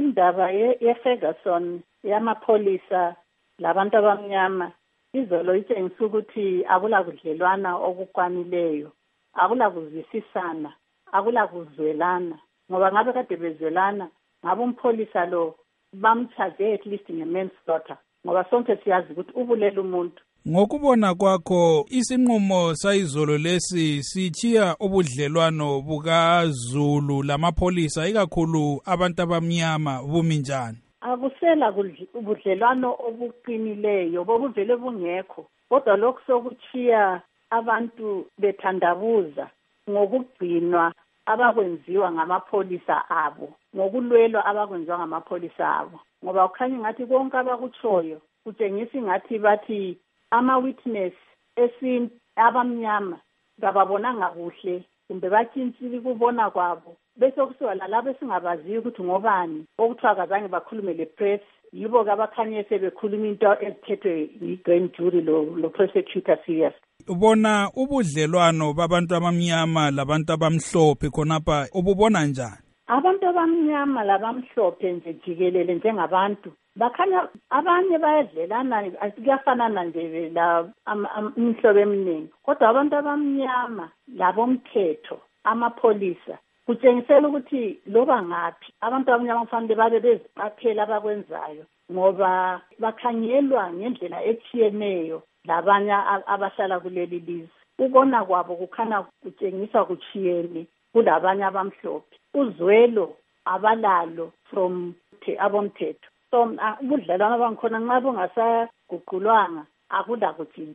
indaba ye-Ferguson yamapholisa labantu abamnyama izolo itshengisa ukuthi akulakudlelwana okukwanileyo, akulakuzwisisana, akulakuzwelana. Ngoba ngabe kade bezwelana, ngabe umpholisa lo bamchaze at least nge-manslaughter, ngoba sonke siyazi ukuthi ubulela umuntu. Ngokubona kwakho isinqumo sayizolo lesi sichiya ubudlelwano bukaZulu lamapholisa ikakhulu abantu abamnyama bumi njani? Akusela ubudlelwano obuqinileyo bobuvele bungekho, kodwa lokho sokuchiya abantu bethandabuza ngokugcinwa abakwenziwa ngamapholisa abo, ngokulwelwa abakwenziwa ngamapholisa abo. Ngoba kukhanya ngathi konke abakutshoyo kutshengisa ngathi bathi ama-witness abamnyama kababonanga kuhle kumbe batshintshile kubona kwabo, bese kusiwa lalabo esingabaziyo ukuthi ngobani okuthiwa kazange bakhulume le-press, yibo-ke abakhanye sebekhuluma into ezithethwe yi-grand jury lo prosecutor serious. Ubona ubudlelwano babantu abamnyama labantu abamhlophe khonapha ububona njani? Abantu abamnyama labamhlophe nje jikelele njengabantu bakhanya abanye bayadlelana, kuyafanana nje la imihlobo eminingi, kodwa abantu abamnyama labomthetho amapholisa kutshengisela ukuthi loba ngaphi abantu abamnyama kufanele babe beziqaphela abakwenzayo, ngoba bakhangelwa ngendlela etshiyeneyo labanye abahlala kuleli lizwe. Ukona kwabo kukhanya kutshengisa kuchiyene kulabanye abamhlophe. Uzwelo abalalo from abomthetho. So ubudlelwano bangikhona nxa bungasaguqulwanga akula kutshintsha.